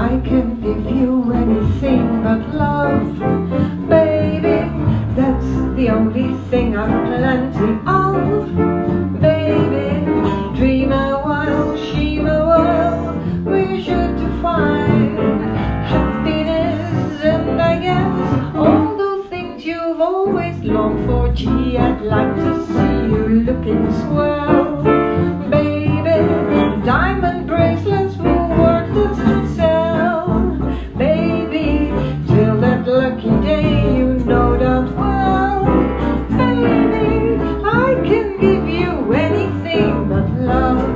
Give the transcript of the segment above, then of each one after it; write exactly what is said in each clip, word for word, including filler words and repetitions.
I can give you anything but love, baby. That's the only thing I've plenty of, baby. Dream a while, scheme a while, we're sure to find happiness, and I guess all those things you've always longed for. Gee, I'd like to see you looking swell, baby. Diamond bracelets will work, doesn't sell, baby. Till that lucky day you know that well, baby. I can give you anything but love.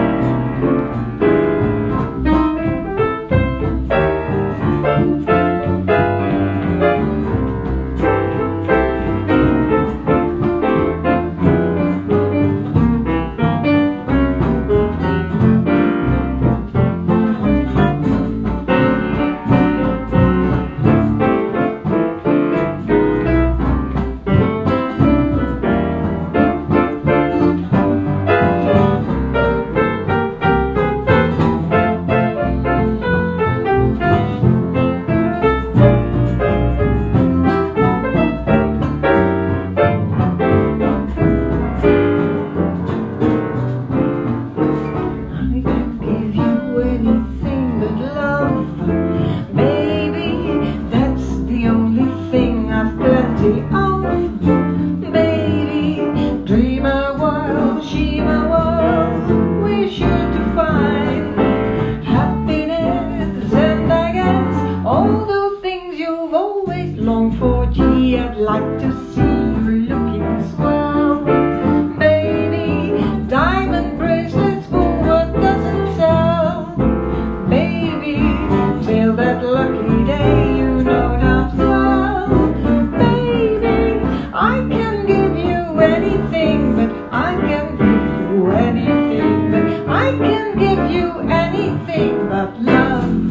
For gee, I'd like to see you looking swell, baby. Diamond bracelets for what doesn't sell, baby. Till that lucky day you know not well, baby. I can give you anything, but I can give you anything, but I can give you anything but love.